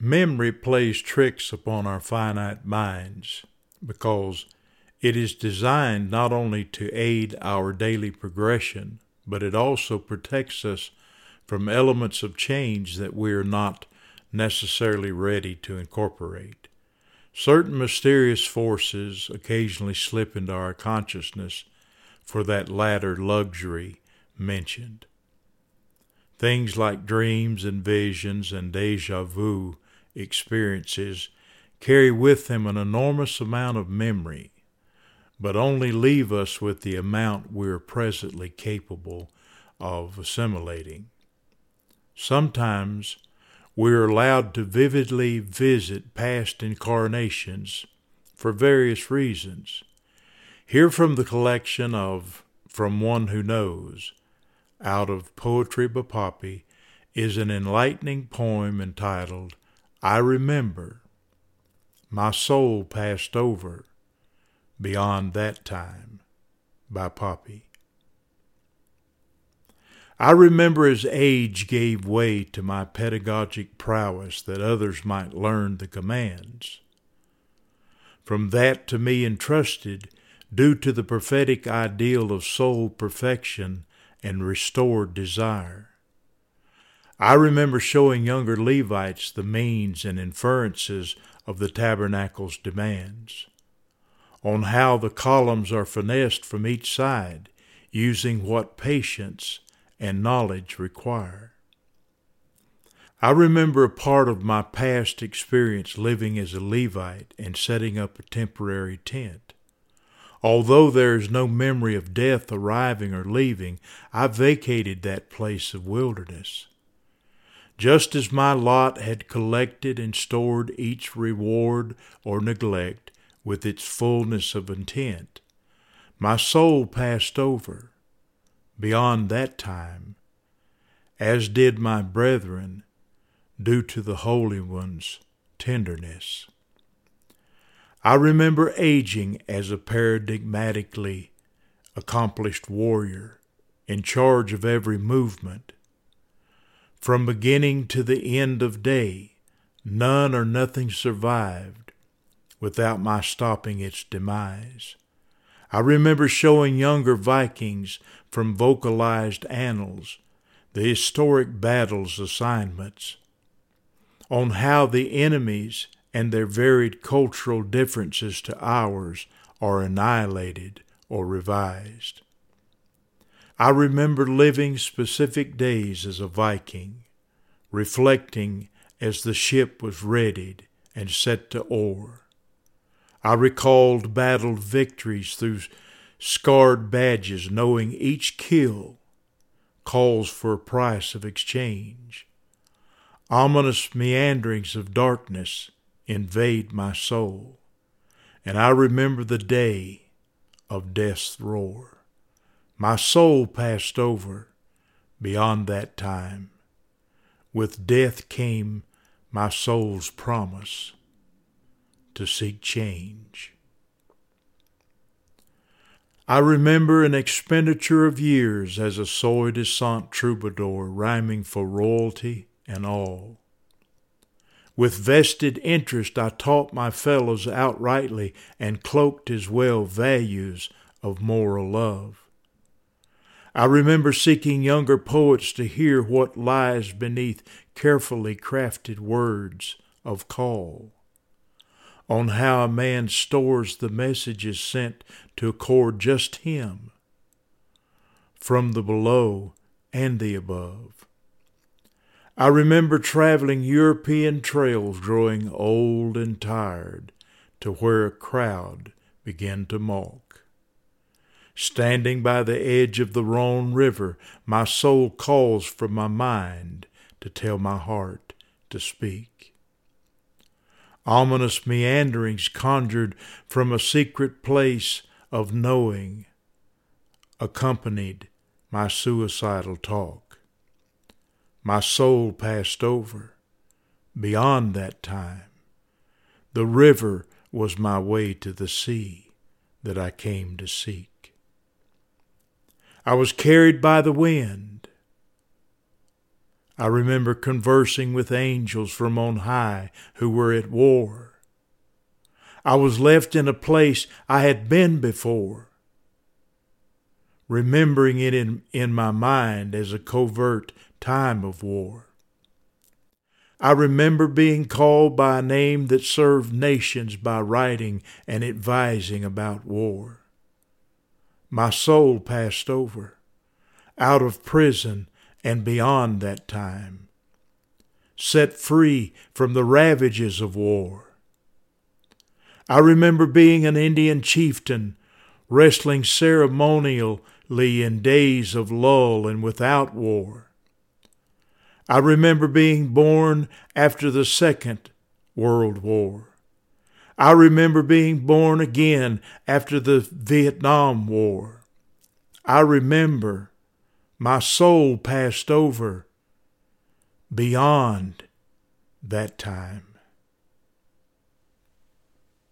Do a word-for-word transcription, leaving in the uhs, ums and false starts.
Memory plays tricks upon our finite minds because it is designed not only to aid our daily progression, but it also protects us from elements of change that we are not necessarily ready to incorporate. Certain mysterious forces occasionally slip into our consciousness for that latter luxury mentioned. Things like dreams and visions and déjà vu experiences carry with them an enormous amount of memory, but only leave us with the amount we are presently capable of assimilating. Sometimes we are allowed to vividly visit past incarnations for various reasons. Here from the collection of From One Who Knows, out of Poetry by Poppy, is an enlightening poem entitled, I Remember, My Soul Passed Over, Beyond That Time, by Poppy. I remember as age gave way to my pedagogic prowess that others might learn the commands. From that to me entrusted, due to the prophetic ideal of soul perfection and restored desire. I remember showing younger Levites the means and inferences of the tabernacle's demands, on how the columns are finessed from each side, using what patience and knowledge require. I remember a part of my past experience living as a Levite and setting up a temporary tent. Although there is no memory of death arriving or leaving, I vacated that place of wilderness. Just as my lot had collected and stored each reward or neglect with its fullness of intent, my soul passed over, beyond that time, as did my brethren, due to the Holy One's tenderness. I remember aging as a paradigmatically accomplished warrior, in charge of every movement. From beginning to the end of day, none or nothing survived without my stopping its demise. I remember showing younger Vikings from vocalized annals the historic battles assignments, on how the enemies and their varied cultural differences to ours are annihilated or revised. I remember living specific days as a Viking, reflecting as the ship was readied and set to oar. I recalled battled victories through scarred badges, knowing each kill calls for a price of exchange. Ominous meanderings of darkness invade my soul, and I remember the day of death's roar. My soul passed over beyond that time. With death came my soul's promise to seek change. I remember an expenditure of years as a soi-disant troubadour rhyming for royalty and all. With vested interest I taught my fellows outrightly and cloaked as well values of moral love. I remember seeking younger poets to hear what lies beneath carefully crafted words of call, on how a man stores the messages sent to accord just him, from the below and the above. I remember traveling European trails growing old and tired to where a crowd began to mock. Standing by the edge of the Rhone River, my soul calls from my mind to tell my heart to speak. Ominous meanderings conjured from a secret place of knowing accompanied my suicidal talk. My soul passed over beyond that time. The river was my way to the sea that I came to seek. I was carried by the wind. I remember conversing with angels from on high who were at war. I was left in a place I had been before, remembering it in, in my mind as a covert time of war. I remember being called by a name that served nations by writing and advising about war. My soul passed over, out of prison and beyond that time, set free from the ravages of war. I remember being an Indian chieftain, wrestling ceremonially in days of lull and without war. I remember being born after the Second World War. I remember being born again after the Vietnam War. I remember my soul passed over beyond that time.